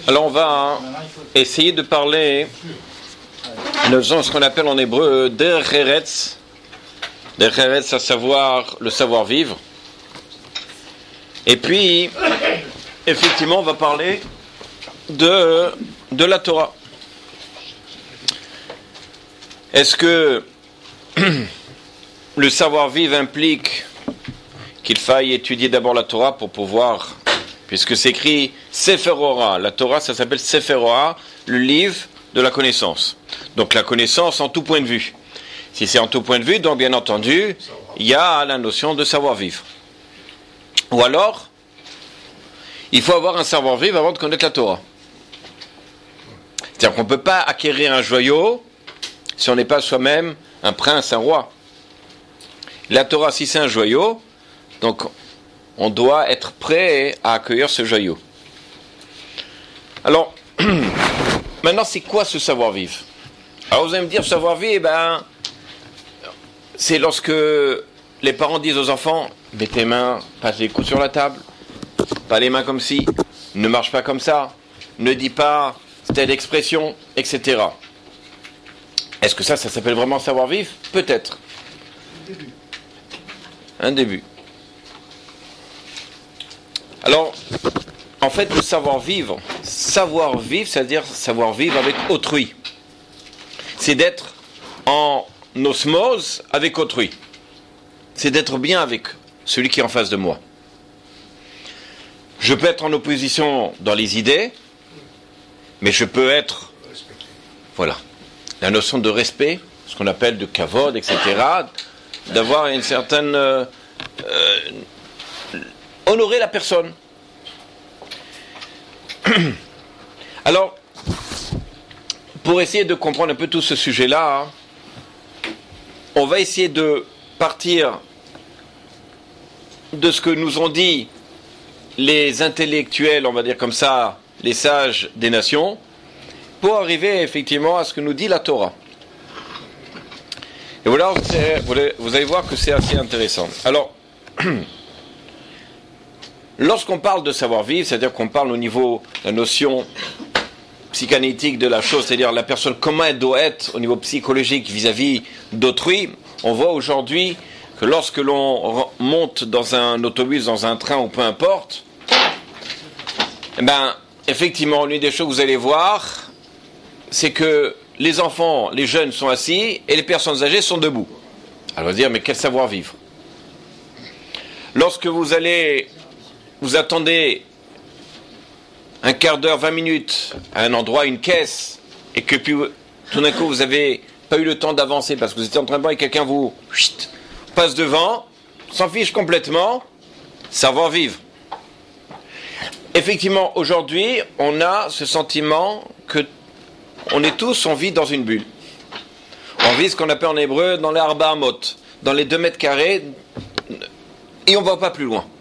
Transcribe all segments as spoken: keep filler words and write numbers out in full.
Alors on va essayer de parler de ce qu'on appelle en hébreu derech eretz. Derech eretz, à savoir le savoir-vivre. Et puis, effectivement, on va parler de, de la Torah. Est-ce que le savoir-vivre implique qu'il faille étudier d'abord la Torah pour pouvoir, puisque c'est écrit Sefer Ora, la Torah ça s'appelle Sefer Ora, le livre de la connaissance. Donc la connaissance en tout point de vue. Si c'est en tout point de vue, donc bien entendu, il y a la notion de savoir-vivre. Ou alors, il faut avoir un savoir-vivre avant de connaître la Torah. C'est-à-dire qu'on ne peut pas acquérir un joyau si on n'est pas soi-même un prince, un roi. La Torah, si c'est un joyau, donc on doit être prêt à accueillir ce joyau. Alors, maintenant, c'est quoi ce savoir-vivre? Alors vous allez me dire, savoir-vivre, ben, c'est lorsque les parents disent aux enfants, mets tes mains, passe les coudes sur la table, pas les mains comme ci, ne marche pas comme ça, ne dis pas telle expression, et cetera. Est-ce que ça, ça s'appelle vraiment savoir-vivre? Peut-être. Un début. Alors, en fait, le savoir-vivre, savoir-vivre, c'est-à-dire savoir-vivre avec autrui. C'est d'être en osmose avec autrui. C'est d'être bien avec celui qui est en face de moi. Je peux être en opposition dans les idées, mais je peux être... Voilà. La notion de respect, ce qu'on appelle de kavod, et cetera, d'avoir une certaine... Euh, euh, honorer la personne. Alors, pour essayer de comprendre un peu tout ce sujet-là, on va essayer de partir de ce que nous ont dit les intellectuels, on va dire comme ça, les sages des nations, pour arriver effectivement à ce que nous dit la Torah. Et voilà, vous allez voir que c'est assez intéressant. Alors, lorsqu'on parle de savoir-vivre, c'est-à-dire qu'on parle au niveau de la notion psychanalytique de la chose, c'est-à-dire la personne, comment elle doit être au niveau psychologique vis-à-vis d'autrui, on voit aujourd'hui que lorsque l'on monte dans un autobus, dans un train ou peu importe, eh ben, effectivement, l'une des choses que vous allez voir, c'est que les enfants, les jeunes sont assis et les personnes âgées sont debout. Alors on va dire, mais quel savoir-vivre? Lorsque vous allez, vous attendez un quart d'heure, vingt minutes à un endroit, une caisse, et que puis tout d'un coup vous n'avez pas eu le temps d'avancer parce que vous étiez en train de boire et quelqu'un vous chut, passe devant, s'en fiche complètement, savoir-vivre. Effectivement, aujourd'hui, on a ce sentiment que on est tous, on vit dans une bulle. On vit ce qu'on appelle en hébreu dans les arba amot, dans les deux mètres carrés, et on ne va pas plus loin.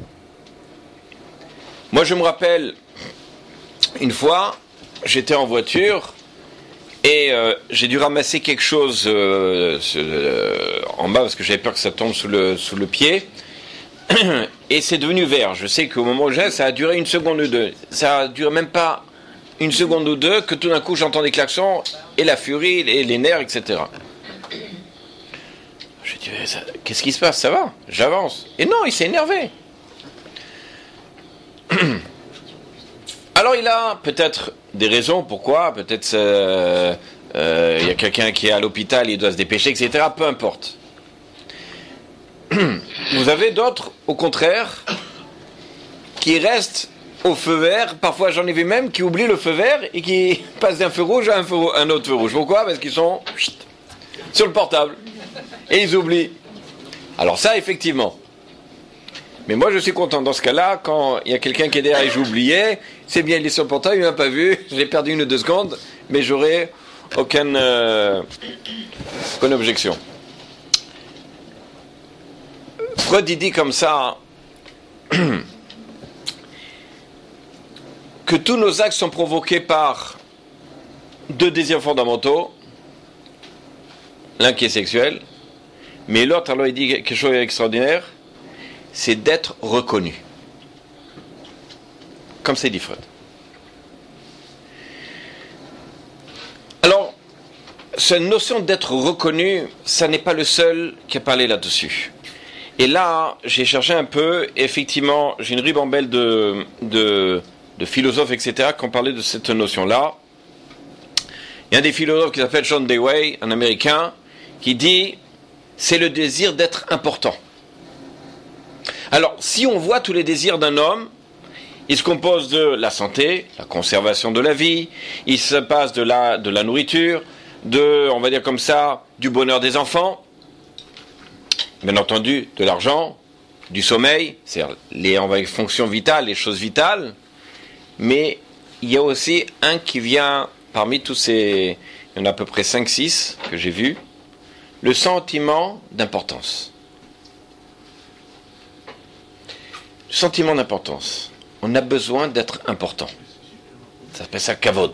Moi, je me rappelle, une fois, j'étais en voiture, et euh, j'ai dû ramasser quelque chose euh, euh, en bas, parce que j'avais peur que ça tombe sous le, sous le pied, et c'est devenu vert. Je sais qu'au moment où j'ai, ça a duré une seconde ou deux. Ça a duré même pas une seconde ou deux, que tout d'un coup j'entends des klaxons, et la furie, et les nerfs, et cetera. Je dis, qu'est-ce qui se passe? Ça va? J'avance. Et non, il s'est énervé. Alors il a peut-être des raisons, pourquoi? Peut-être euh, euh, il y a quelqu'un qui est à l'hôpital, il doit se dépêcher, et cetera. Peu importe. Vous avez d'autres, au contraire, qui restent au feu vert. Parfois j'en ai vu même qui oublient le feu vert et qui passent d'un feu rouge à un, feu, un autre feu rouge. Pourquoi? Parce qu'ils sont chut, sur le portable et ils oublient. Alors ça, effectivement. Mais moi je suis content dans ce cas-là, quand il y a quelqu'un qui est derrière et j'ai oublié, c'est bien, il est sur le portable, il m'a pas vu, j'ai perdu une ou deux secondes, mais j'aurai aucune, euh, aucune objection. Freud il dit comme ça que tous nos actes sont provoqués par deux désirs fondamentaux, l'un qui est sexuel, mais l'autre, alors il dit quelque chose d'extraordinaire, c'est d'être reconnu. Comme c'est dit Freud. cette notion d'être reconnu, ça n'est pas le seul qui a parlé là-dessus. Et là, j'ai cherché un peu, et effectivement, j'ai une ribambelle de, de, de philosophes, et cetera, qui ont parlé de cette notion-là. Il y a un des philosophes qui s'appelle John Dewey, un Américain, qui dit « c'est le désir d'être important ». Alors, si on voit tous les désirs d'un homme, il se compose de la santé, la conservation de la vie, il se passe de la, de la nourriture, de, on va dire comme ça, du bonheur des enfants, bien entendu, de l'argent, du sommeil, c'est-à-dire les, on va dire, fonctions vitales, les choses vitales, mais il y a aussi un qui vient, parmi tous ces, il y en a à peu près cinq six que j'ai vus, le sentiment d'importance. Le sentiment d'importance. On a besoin d'être important. Ça s'appelle ça kavod.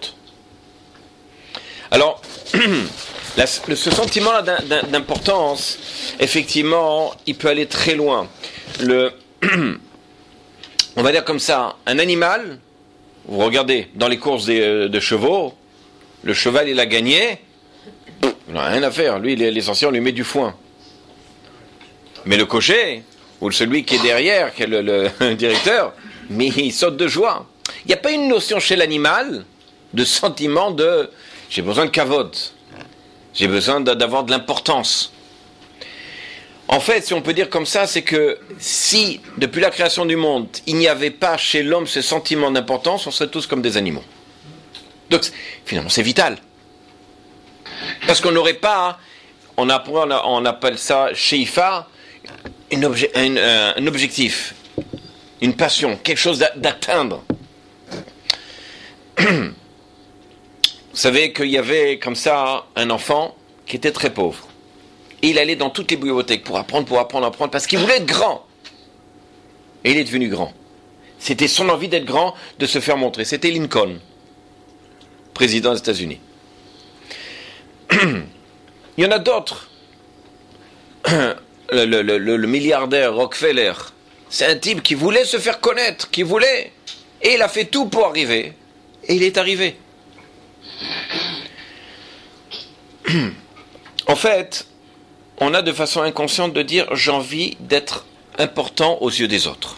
Alors, la, ce sentiment-là d'importance, effectivement, il peut aller très loin. Le, on va dire comme ça, un animal, vous regardez, dans les courses des, de chevaux, le cheval, il a gagné, il n'a rien à faire. Lui, l'essentiel, on lui met du foin. Mais le cocher, ou celui qui est derrière, qui est le, le directeur, mais il saute de joie. Il n'y a pas une notion chez l'animal de sentiment de « j'ai besoin de kavod ». J'ai besoin d'avoir de l'importance. En fait, si on peut dire comme ça, c'est que si, depuis la création du monde, il n'y avait pas chez l'homme ce sentiment d'importance, on serait tous comme des animaux. Donc, finalement, c'est vital. Parce qu'on n'aurait pas, on, a, on appelle ça, sheifa, une obje, un, un objectif, une passion, quelque chose d'atteindre. Vous savez qu'il y avait comme ça un enfant qui était très pauvre. Et il allait dans toutes les bibliothèques pour apprendre, pour apprendre, apprendre, parce qu'il voulait être grand. Et il est devenu grand. C'était son envie d'être grand, de se faire montrer. C'était Lincoln, président des États-Unis. Il y en a d'autres. Le, le, le, le milliardaire Rockefeller, c'est un type qui voulait se faire connaître, qui voulait. Et il a fait tout pour arriver. Et il est arrivé. En fait, on a de façon inconsciente de dire j'ai envie d'être important aux yeux des autres.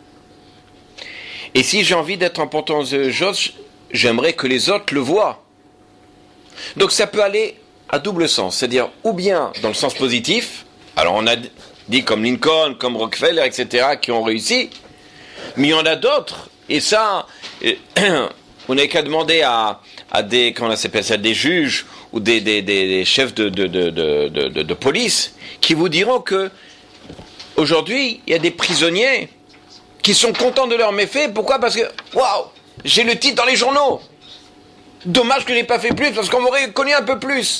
Et si j'ai envie d'être important aux yeux des autres, j'aimerais que les autres le voient. Donc ça peut aller à double sens, c'est-à-dire ou bien dans le sens positif, alors on a dit comme Lincoln, comme Rockefeller, et cetera, qui ont réussi, mais il y en a d'autres, et ça, on n'a qu'à demander à, à des, comment on s'appelle ça, des juges ou des, des, des, des chefs de, de, de, de, de, de police qui vous diront que aujourd'hui, il y a des prisonniers qui sont contents de leurs méfaits. Pourquoi ? Parce que, waouh, j'ai le titre dans les journaux. Dommage que je n'ai pas fait plus, parce qu'on m'aurait connu un peu plus.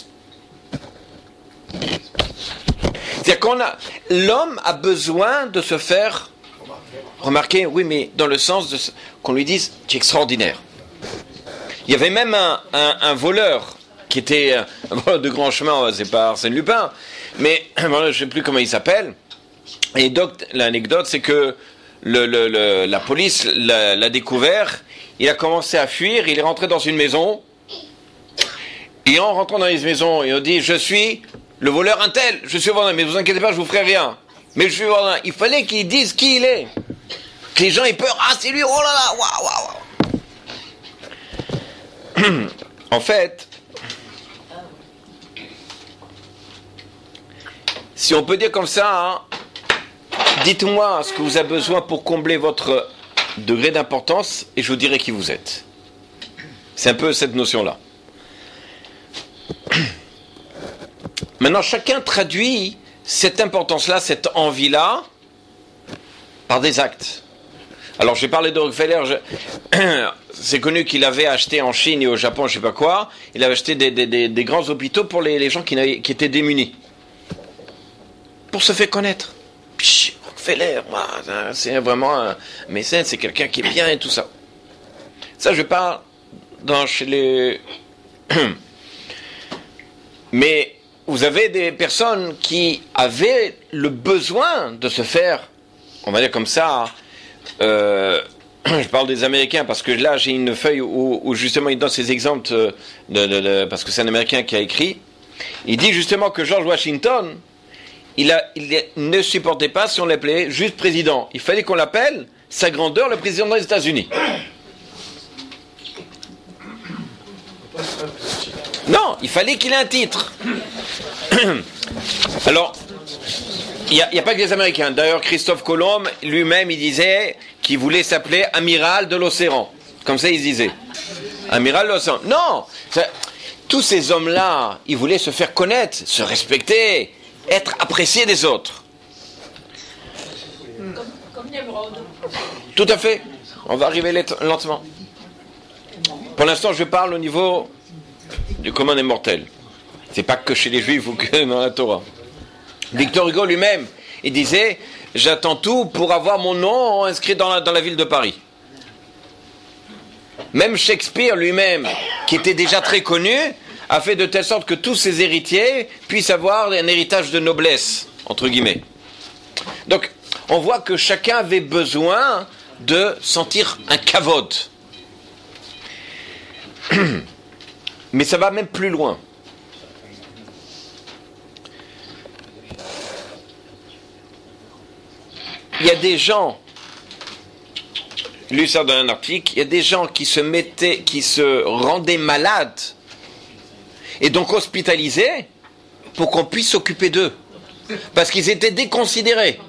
C'est-à-dire qu'on a, l'homme a besoin de se faire remarquer, oui, mais dans le sens de, qu'on lui dise, tu es extraordinaire. Il y avait même un, un, un voleur qui était un voleur de grand chemin, c'est pas Arsène Lupin, mais bon, je ne sais plus comment il s'appelle. Et donc, l'anecdote, c'est que le, le, le, la police l'a, l'a découvert, il a commencé à fuir, il est rentré dans une maison, et en rentrant dans une maison, il a dit, je suis le voleur un tel, je suis voleur, mais ne vous inquiétez pas, je vous ferai rien. Mais je suis voleur. Il fallait qu'il dise qui il est. Que les gens aient peur, ah c'est lui, oh là là, waouh, waouh, waouh. En fait, si on peut dire comme ça, hein, dites-moi ce que vous avez besoin pour combler votre degré d'importance et je vous dirai qui vous êtes. C'est un peu cette notion-là. Maintenant, chacun traduit cette importance-là, cette envie-là, par des actes. Alors, j'ai parlé de Rockefeller, je... c'est connu qu'il avait acheté en Chine et au Japon, je sais pas quoi, il avait acheté des, des, des, des grands hôpitaux pour les, les gens qui, qui étaient démunis. Pour se faire connaître. Psh, Rockefeller, c'est vraiment un mécène, c'est quelqu'un qui est bien et tout ça. Ça, je parle dans chez les... Mais vous avez des personnes qui avaient le besoin de se faire, on va dire comme ça, euh, je parle des Américains parce que là j'ai une feuille où, où justement il donne ces exemples de, de, de, parce que c'est un Américain qui a écrit, Il dit justement que George Washington, il, a, il ne supportait pas si on l'appelait juste président. Il fallait qu'on l'appelle, sa grandeur, le président des États-Unis. Non, il fallait qu'il ait un titre. Alors, il n'y a, a pas que les Américains. D'ailleurs, Christophe Colomb, lui-même, il disait qu'il voulait s'appeler amiral de l'océan. Comme ça, il disait. Amiral de l'océan. Non, ça, tous ces hommes-là, ils voulaient se faire connaître, se respecter, être appréciés des autres. Comme, comme Nimrod. Tout à fait. On va arriver lentement. Pour l'instant, je parle au niveau du commun des mortels. C'est pas que chez les Juifs ou que dans la Torah. Victor Hugo lui-même, il disait « J'attends tout pour avoir mon nom inscrit dans la, dans la ville de Paris ». Même Shakespeare lui-même, qui était déjà très connu, a fait de telle sorte que tous ses héritiers puissent avoir un héritage de noblesse, entre guillemets. Donc, on voit que chacun avait besoin de sentir un kavod. Mais ça va même plus loin. Il y a des gens, lu ça dans un article, il y a des gens qui se mettaient, qui se rendaient malades et donc hospitalisés pour qu'on puisse s'occuper d'eux, parce qu'ils étaient déconsidérés.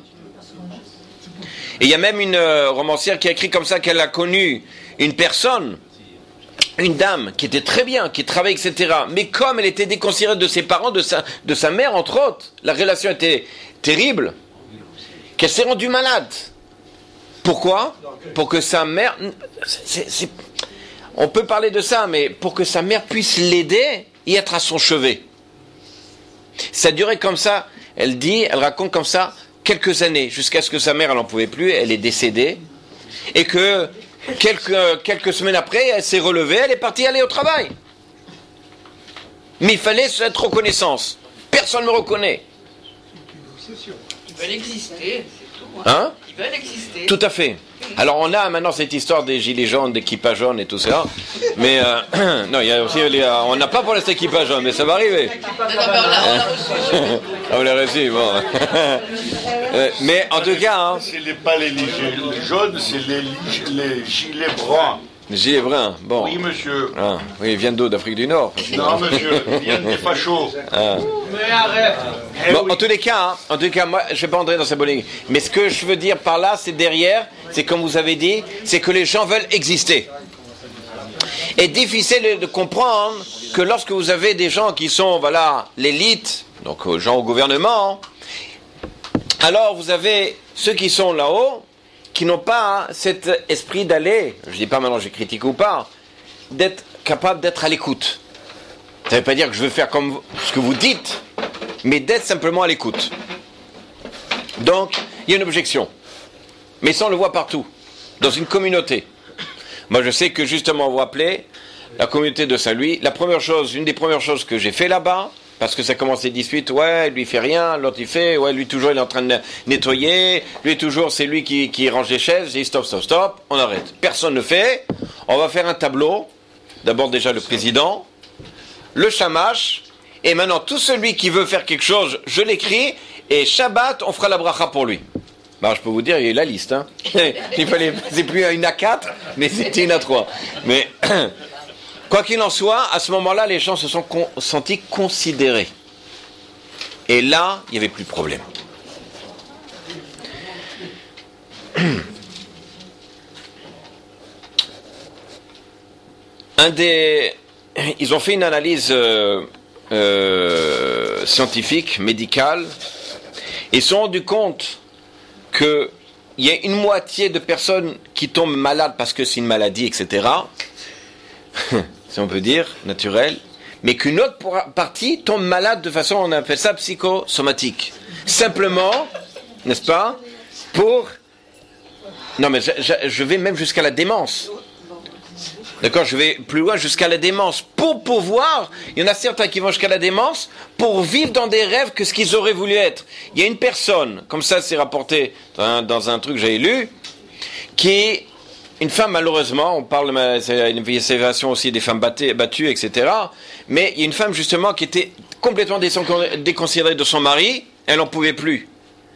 Et il y a même une euh, romancière qui a écrit comme ça qu'elle a connu une personne, une dame qui était très bien, qui travaillait, et cetera. Mais comme elle était déconsidérée de ses parents, de sa, de sa mère, entre autres, la relation était terrible, qu'elle s'est rendue malade. Pourquoi ? Pour que sa mère... C'est, c'est, on peut parler de ça, mais pour que sa mère puisse l'aider et être à son chevet. Ça durait comme ça, elle dit, elle raconte comme ça, quelques années, jusqu'à ce que sa mère, elle n'en pouvait plus, elle est décédée, et que quelques, quelques semaines après, elle s'est relevée, elle est partie aller au travail. Mais il fallait être reconnaissance. Personne ne me reconnaît. Ils veulent exister, c'est tout. Hein ? Ils veulent exister. Tout à fait. Alors on a maintenant cette histoire des gilets jaunes, d'équipage jaune et tout ça, mais euh, non, il y a aussi les, euh, on n'a pas pour l'instant équipage jaune, mais ça va arriver. On l'a reçu. Ah, vous l'avez reçu, bon. Euh, mais en tout cas, hein, C'est les, pas les gilets jaunes, c'est les, les gilets bruns. les gilets bruns, bon. Oui, monsieur. Ah, oui, ils viennent d'où ? D'Afrique du Nord. Non, monsieur, ils viennent des fachos. Ah. Mais arrête. Eh Bon, oui. en tous les cas, hein, en tous les cas, moi, je vais pas entrer dans cette polémique. Mais ce que je veux dire par là, c'est derrière, c'est comme vous avez dit, c'est que les gens veulent exister. Et difficile de comprendre que lorsque vous avez des gens qui sont, voilà, l'élite, donc euh, gens au gouvernement, alors vous avez ceux qui sont là-haut, qui n'ont pas hein, cet esprit d'aller, je dis pas maintenant je critique ou pas, d'être capable d'être à l'écoute. Ça ne veut pas dire que je veux faire comme ce que vous dites, mais d'être simplement à l'écoute. Donc, il y a une objection. Mais ça, on le voit partout, dans une communauté. Moi, je sais que justement, vous appelez la communauté de Saint-Louis. La première chose, une des premières choses que j'ai fait là-bas, parce que ça commence les disputes, ouais, lui il fait rien, l'autre il fait, ouais, lui toujours il est en train de nettoyer, lui toujours c'est lui qui, qui range les chaises, j'ai dit stop, stop, stop, on arrête. Personne ne fait, on va faire un tableau, d'abord déjà le président, le shamash, et maintenant tout celui qui veut faire quelque chose, je l'écris, et Shabbat, on fera la bracha pour lui. Bah, je peux vous dire, il y a eu la liste, hein. Il fallait, c'est plus une A quatre, mais c'était une A trois. Mais, quoi qu'il en soit, à ce moment-là, les gens se sont con- sentis considérés. Et là, il n'y avait plus de problème. Un des... Ils ont fait une analyse euh, euh, scientifique, médicale. Ils se sont rendus compte qu'il y a une moitié de personnes qui tombent malades parce que c'est une maladie, et cetera, si on peut dire, naturelle, mais qu'une autre partie tombe malade de façon, on appelle ça psychosomatique. Simplement, n'est-ce pas, pour... Non mais je, je, je vais même jusqu'à la démence. D'accord, je vais plus loin jusqu'à la démence. Pour pouvoir, il y en a certains qui vont jusqu'à la démence pour vivre dans des rêves que ce qu'ils auraient voulu être. Il y a une personne, comme ça c'est rapporté dans un, dans un truc que j'avais lu, qui une femme, malheureusement, on parle, c'est une observation aussi des femmes battues, battues, et cetera. Mais il y a une femme, justement, qui était complètement déconsidérée de son mari, elle n'en pouvait plus.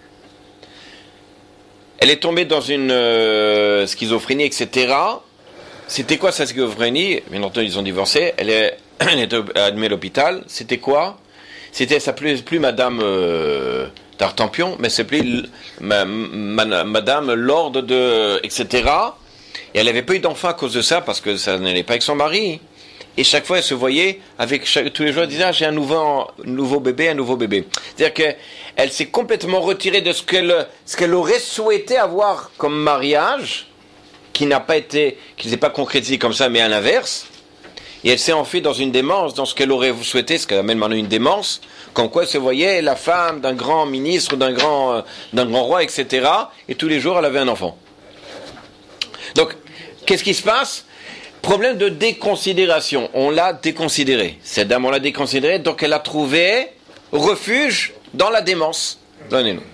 Elle est tombée dans une euh, schizophrénie, et cetera. C'était quoi sa schizophrénie? Bien entendu, ils ont divorcé. Elle est, elle est admise à l'hôpital. C'était quoi? C'était, elle s'appelait plus Madame euh, d'Artampion, mais elle s'appelait ma, ma, Madame Lord de, et cetera. Et elle n'avait pas eu d'enfant à cause de ça, parce que ça n'allait pas avec son mari. Et chaque fois, elle se voyait avec chaque, tous les jours, elle disait, ah, j'ai un nouveau, nouveau bébé, un nouveau bébé. C'est-à-dire qu'elle s'est complètement retirée de ce qu'elle, ce qu'elle aurait souhaité avoir comme mariage, qui n'a pas été, qui ne s'est pas concrétisé comme ça, mais à l'inverse. Et elle s'est enfuie dans une démence, dans ce qu'elle aurait souhaité, ce qu'elle appelle maintenant une démence, comme quoi elle se voyait la femme d'un grand ministre, d'un grand, euh, d'un grand roi, et cetera. Et tous les jours, elle avait un enfant. Donc, qu'est-ce qui se passe? Problème de déconsidération. On l'a déconsidérée. Cette dame, on l'a déconsidérée, donc elle a trouvé refuge dans la démence. Donnez-nous.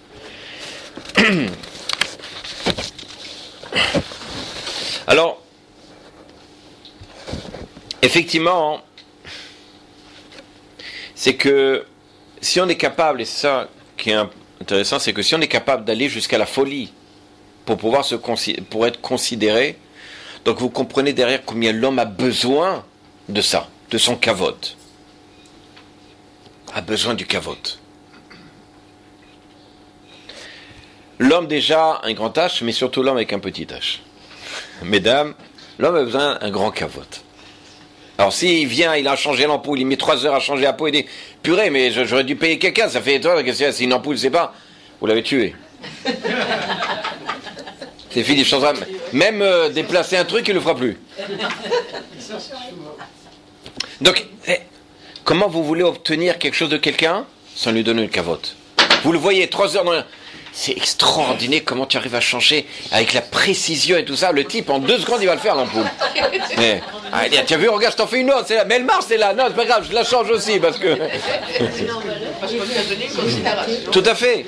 Alors, effectivement, c'est que si on est capable, et c'est ça qui est intéressant, c'est que si on est capable d'aller jusqu'à la folie pour pouvoir se consi- pour être considéré, donc vous comprenez derrière combien l'homme a besoin de ça, de son kavod. A besoin du kavod. L'homme déjà un grand H, mais surtout l'homme avec un petit H. Mesdames, l'homme a besoin d'un grand kavod. Alors s'il vient, il a changé l'ampoule, il met trois heures à changer la peau, il dit purée, mais j'aurais dû payer quelqu'un, ça fait toi, c'est une ampoule, c'est pas. Vous l'avez tué. C'est fini, il changera. Même euh, déplacer un truc, il ne le fera plus. Donc, eh, comment vous voulez obtenir quelque chose de quelqu'un sans lui donner une cavote? Vous le voyez, trois heures dans la... C'est extraordinaire comment tu arrives à changer avec la précision et tout ça. Le type, en deux secondes, il va le faire, l'ampoule. Mais, ah, tu as vu, regarde, je t'en fais une autre. C'est là. Mais elle marche, c'est là. Non, c'est pas grave, je la change aussi parce que... Parce qu'on lui a donné une considération. Tout à fait.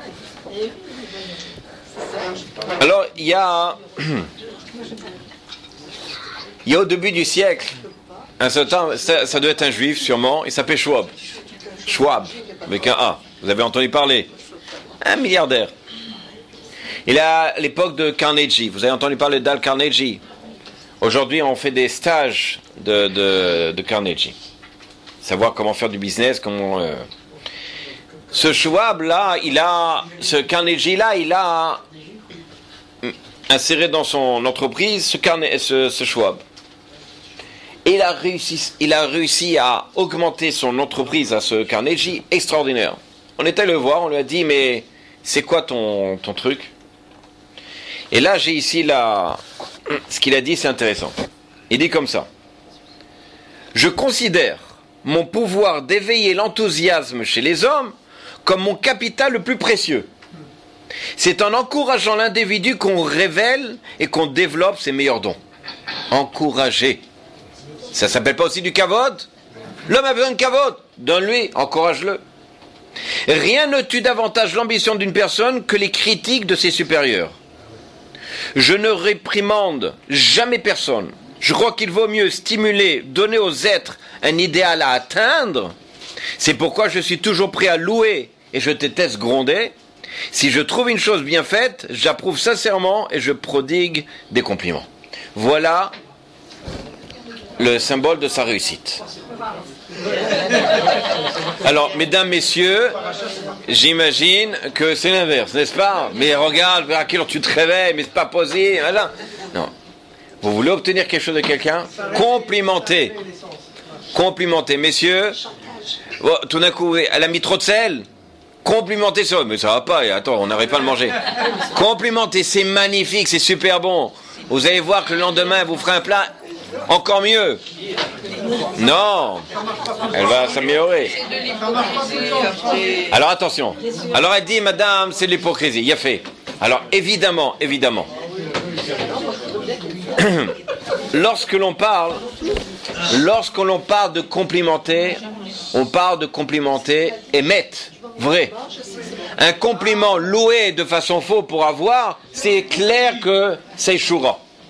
Alors, il y a... Il y a au début du siècle, un certain, ça, ça doit être un juif sûrement, il s'appelait Schwab. Schwab, avec un A. Vous avez entendu parler? Un milliardaire. Il est à l'époque de Carnegie. Vous avez entendu parler d'Al Carnegie? Aujourd'hui, on fait des stages de, de, de Carnegie. Savoir comment faire du business, comment... Euh... Ce Schwab-là, il a... Ce Carnegie-là, il a inséré dans son entreprise ce, Carne... ce, ce Schwab. Et il a, réussi, il a réussi à augmenter son entreprise à ce Carnegie extraordinaire. On est allé le voir, on lui a dit, mais c'est quoi ton, ton truc? Et là, j'ai ici la... ce qu'il a dit, c'est intéressant. Il dit comme ça. Je considère mon pouvoir d'éveiller l'enthousiasme chez les hommes comme mon capital le plus précieux. C'est en encourageant l'individu qu'on révèle et qu'on développe ses meilleurs dons. Encourager. Ça s'appelle pas aussi du kavod? L'homme a besoin de kavod. Donne-lui, encourage-le. Rien ne tue davantage l'ambition d'une personne que les critiques de ses supérieurs. Je ne réprimande jamais personne. Je crois qu'il vaut mieux stimuler, donner aux êtres un idéal à atteindre. C'est pourquoi je suis toujours prêt à louer et je déteste gronder. Si je trouve une chose bien faite, j'approuve sincèrement et je prodigue des compliments. Voilà le symbole de sa réussite. Alors, mesdames, messieurs, j'imagine que c'est l'inverse, n'est-ce pas? Mais regarde, à quelle heure tu te réveilles, mais c'est pas possible. Voilà. Non. Vous voulez obtenir quelque chose de quelqu'un? Complimentez. Complimentez. Messieurs, oh, tout d'un coup, elle a mis trop de sel. Complimentez ça. Mais ça va pas, attends, on n'arrive pas à le manger. Complimentez, c'est magnifique, c'est super bon. Vous allez voir que le lendemain, vous ferez un plat encore mieux. Non, elle va s'améliorer. Alors attention. Alors elle dit, madame, c'est de l'hypocrisie. Il y a fait. Alors évidemment, évidemment, lorsque l'on parle, lorsque l'on parle de complimenter, on parle de complimenter émettre, vrai. Un compliment loué de façon fausse pour avoir, c'est clair que c'est choura.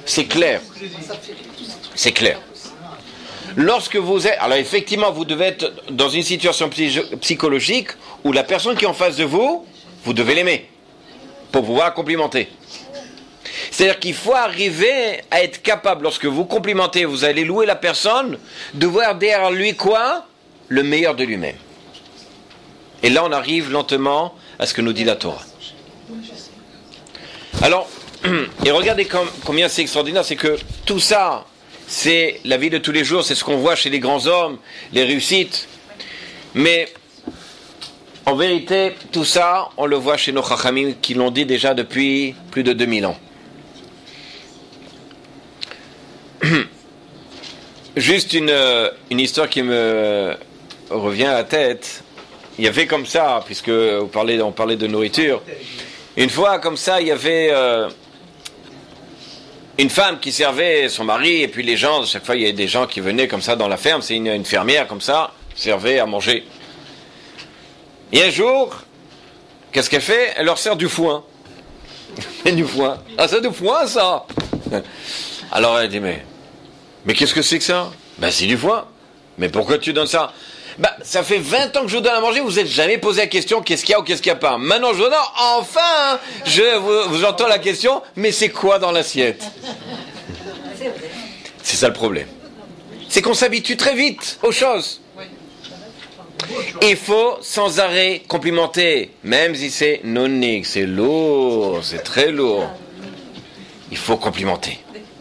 C'est clair. C'est clair. Lorsque vous êtes... Alors effectivement, vous devez être dans une situation psychologique où la personne qui est en face de vous, vous devez l'aimer pour pouvoir complimenter. C'est-à-dire qu'il faut arriver à être capable, lorsque vous complimentez, vous allez louer la personne, de voir derrière lui quoi? Le meilleur de lui-même. Et là, on arrive lentement à ce que nous dit la Torah. Alors, et regardez comme, combien c'est extraordinaire, c'est que tout ça, c'est la vie de tous les jours, c'est ce qu'on voit chez les grands hommes, les réussites. Mais, en vérité, tout ça, on le voit chez nos chachamim qui l'ont dit déjà depuis plus de deux mille ans. Juste une, une histoire qui me revient à la tête. Il y avait comme ça, puisque vous parlez, on parlait de nourriture, une fois comme ça, il y avait euh, une femme qui servait son mari, et puis les gens, chaque fois il y avait des gens qui venaient comme ça dans la ferme, c'est une, une fermière comme ça, servait à manger. Et un jour, qu'est-ce qu'elle fait? Elle leur sert du foin. Du foin. Ah, c'est du foin ça? Alors elle dit, mais, mais qu'est-ce que c'est que ça? Ben c'est du foin. Mais pourquoi tu donnes ça? Ben ça fait vingt ans que je vous donne à manger, vous n'êtes jamais posé la question qu'est-ce qu'il y a ou qu'est-ce qu'il n'y a pas. Maintenant je vous donne, enfin, je vous, vous entends la question, mais c'est quoi dans l'assiette? C'est ça le problème. C'est qu'on s'habitue très vite aux choses. Il faut sans arrêt complimenter, même si c'est nonique, c'est lourd, c'est très lourd. Il faut complimenter.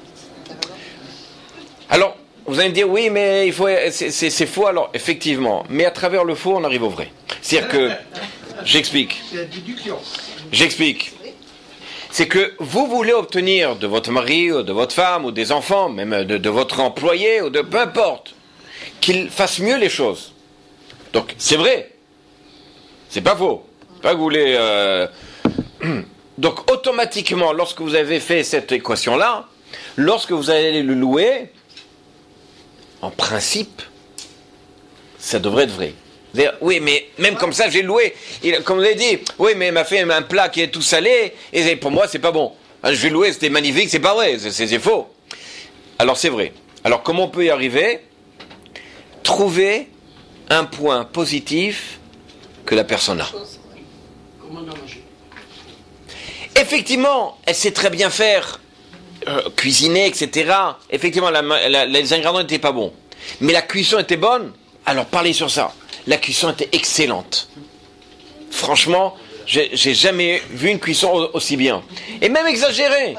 Alors, vous allez me dire, oui, mais il faut, c'est, c'est, c'est faux. Alors, effectivement, mais à travers le faux, on arrive au vrai. C'est-à-dire que, j'explique. J'explique. C'est que vous voulez obtenir de votre mari, ou de votre femme, ou des enfants, même de, de votre employé, ou de peu importe, qu'il fasse mieux les choses. Donc, c'est vrai. C'est pas faux. Pas que vous voulez... Euh... Donc, automatiquement, lorsque vous avez fait cette équation-là, lorsque vous allez le louer, en principe, ça devrait être vrai. Dire, oui, mais même comme ça, j'ai loué. Il, comme vous avez dit, oui, mais il m'a fait un plat qui est tout salé, et pour moi, c'est pas bon. Je vais louer, c'était magnifique, c'est pas vrai, c'est, c'est, c'est faux. Alors, c'est vrai. Alors, comment on peut y arriver? Trouver un point positif que la personne a. Effectivement, elle sait très bien faire, euh, cuisiner, et cetera. Effectivement, la, la, les ingrédients n'étaient pas bons. Mais la cuisson était bonne, alors parlez sur ça. La cuisson était excellente. Franchement, j'ai, j'ai jamais vu une cuisson aussi bien. Et même exagérée.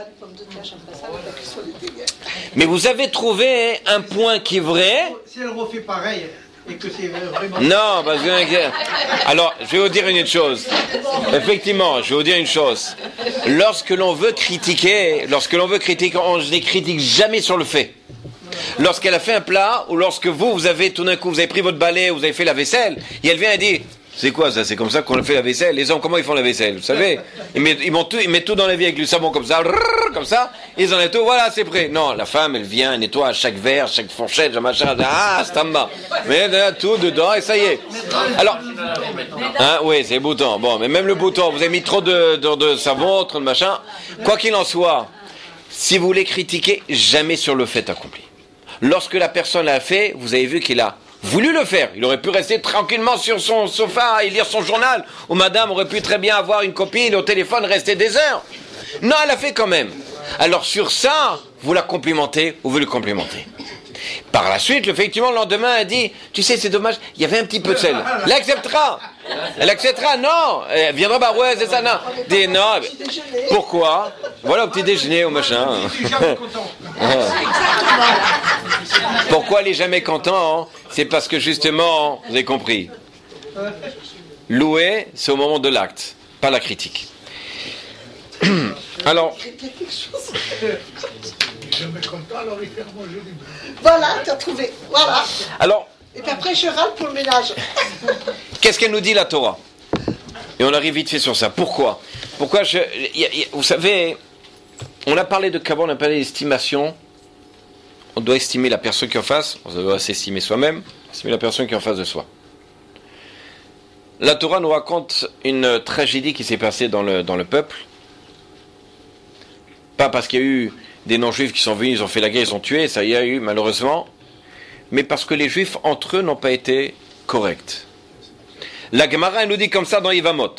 Mais vous avez trouvé un point qui est vrai. Si elle refait pareil... Et que c'est vraiment... Non, parce que... Alors, je vais vous dire une chose. Effectivement, je vais vous dire une chose. Lorsque l'on veut critiquer, lorsque l'on veut critiquer, on ne critique jamais sur le fait. Lorsqu'elle a fait un plat, ou lorsque vous, vous avez tout d'un coup, vous avez pris votre balai, vous avez fait la vaisselle, et elle vient et dit, c'est quoi ça? C'est comme ça qu'on fait la vaisselle. Les hommes, comment ils font la vaisselle? Vous savez, ils mettent, ils mettent, tout, ils mettent tout dans l'évier avec du savon comme ça, comme ça, ils enlèvent tout, voilà, c'est prêt. Non, la femme, elle vient, elle nettoie chaque verre, chaque fourchette, chaque machin, ah, c'est en bas. Mais elle a tout dedans et ça y est. Alors, hein, oui, c'est le bouton. Bon, mais même le bouton, vous avez mis trop de, de, de savon, trop de machin. Quoi qu'il en soit, si vous voulez critiquer, jamais sur le fait accompli. Lorsque la personne l'a fait, vous avez vu qu'il a voulu le faire. Il aurait pu rester tranquillement sur son sofa et lire son journal. Ou madame aurait pu très bien avoir une copine au téléphone, rester des heures. Non, elle a fait quand même. Alors sur ça, vous la complimentez ou vous le complimentez. Par la suite, effectivement, le lendemain, elle dit, tu sais, c'est dommage, il y avait un petit peu de sel. Elle acceptera. Elle acceptera, non. Elle viendra, bah ouais, c'est ça, non. Des, non. Pourquoi? Voilà, au petit déjeuner, au machin. Pourquoi elle est jamais content? C'est parce que justement, vous avez compris. Louer, c'est au moment de l'acte, pas la critique. Alors. Voilà, t'as trouvé. Voilà. Alors. Et puis après, je râle pour le ménage. Qu'est-ce qu'elle nous dit, la Torah? Et on arrive vite fait sur ça. Pourquoi? Pourquoi je, y a, y a, vous savez, on a parlé de Kavod, on a parlé d'estimation. On doit estimer la personne qui est en face. On doit s'estimer soi-même, estimer la personne qui est en face de soi. La Torah nous raconte une tragédie qui s'est passée dans le, dans le peuple. Pas parce qu'il y a eu des non-juifs qui sont venus, ils ont fait la guerre, ils ont tué, ça y a eu malheureusement, mais parce que les juifs entre eux n'ont pas été corrects. La Gemara elle nous dit comme ça dans Yevamot.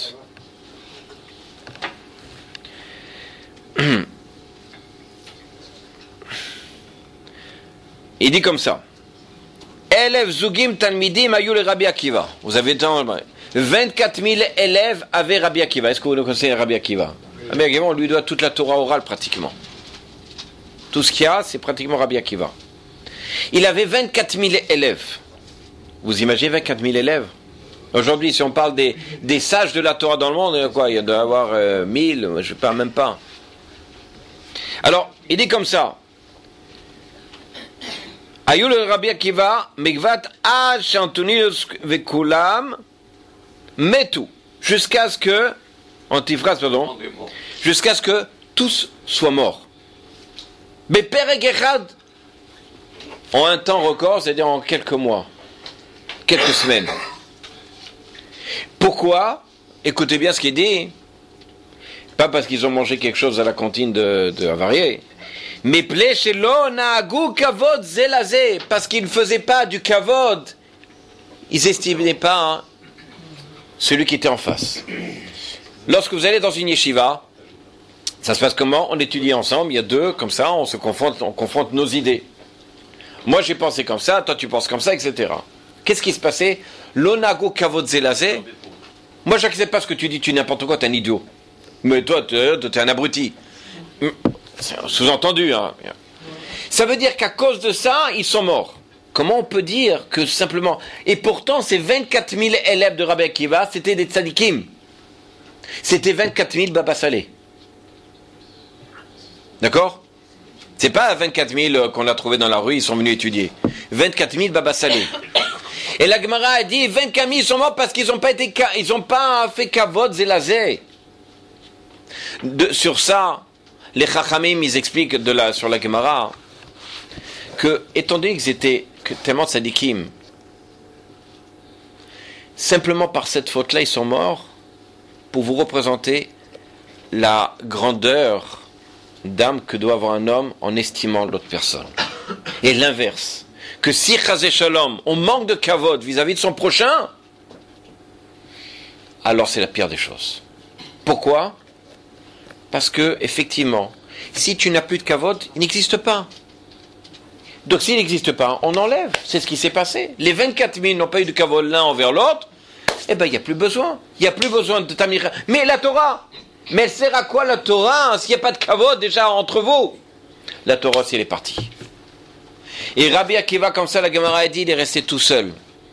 Il dit comme ça. Élèves Zugim Talmidim Ayu le Rabbi Akiva. Vous avez vingt-quatre mille élèves avaient Rabbi Akiva. Est-ce que vous le connaissez, Rabbi Akiva? Rabbi Akiva, on lui doit toute la Torah orale pratiquement. Tout ce qu'il y a, c'est pratiquement Rabbi Akiva. Il avait vingt-quatre mille élèves. Vous imaginez vingt-quatre mille élèves? Aujourd'hui, si on parle des, des sages de la Torah dans le monde, quoi, il doit y avoir euh, mille, je ne parle même pas. Alors, il dit comme ça. Ayul Rabbi Akiva, Mikvat Ad Shantunius Vekulam, Metu, jusqu'à ce que, antiphrase, pardon, jusqu'à ce que tous soient morts. Mais Perek Echad, en un temps record, c'est-à-dire en quelques mois, quelques semaines. Pourquoi? Écoutez bien ce qu'il dit. Pas parce qu'ils ont mangé quelque chose à la cantine de, de Avarié. Mais parce qu'ils ne faisaient pas du kavod. Ils n'estimaient pas hein, celui qui était en face. Lorsque vous allez dans une yeshiva, ça se passe comment? On étudie ensemble, il y a deux, comme ça, on se confronte, on confronte nos idées. Moi j'ai pensé comme ça, toi tu penses comme ça, et cetera. Qu'est-ce qui se passait? L'onago kavod zelazé. Moi j'accepte pas ce que tu dis, tu n'importe quoi, t'es un idiot. Mais toi, t'es, t'es un abruti. C'est sous-entendu. Hein. Ça veut dire qu'à cause de ça, ils sont morts. Comment on peut dire que simplement... Et pourtant, ces vingt-quatre mille élèves de Rabbi Akiva, c'était des tzadikim. C'était vingt-quatre mille Baba Salé. D'accord? C'est pas vingt-quatre mille qu'on a trouvé dans la rue, ils sont venus étudier. vingt-quatre mille Baba Salé. Et la Gemara a dit, vingt-quatre mille sont morts parce qu'ils n'ont pas été, ils ont pas fait kavod zelazé. De, sur ça, les Chachamim, ils expliquent de la, sur la Gemara que, étant donné qu'ils étaient que, tellement tzadikim, simplement par cette faute-là, ils sont morts pour vous représenter la grandeur d'âme que doit avoir un homme en estimant l'autre personne. Et l'inverse, que si Chazé Shalom, on manque de kavod vis-à-vis de son prochain, alors c'est la pire des choses. Pourquoi? Parce que, effectivement, si tu n'as plus de kavod, il n'existe pas. Donc s'il n'existe pas, on enlève. C'est ce qui s'est passé. Les vingt-quatre mille n'ont pas eu de kavod l'un envers l'autre, eh bien, il n'y a plus besoin. Il n'y a plus besoin de tamir. Mais la Torah, mais elle sert à quoi la Torah hein, s'il n'y a pas de kavod déjà entre vous? La Torah, c'est elle est partie. Et Rabbi Akiva, comme ça, la Gemara a dit, il est resté tout seul.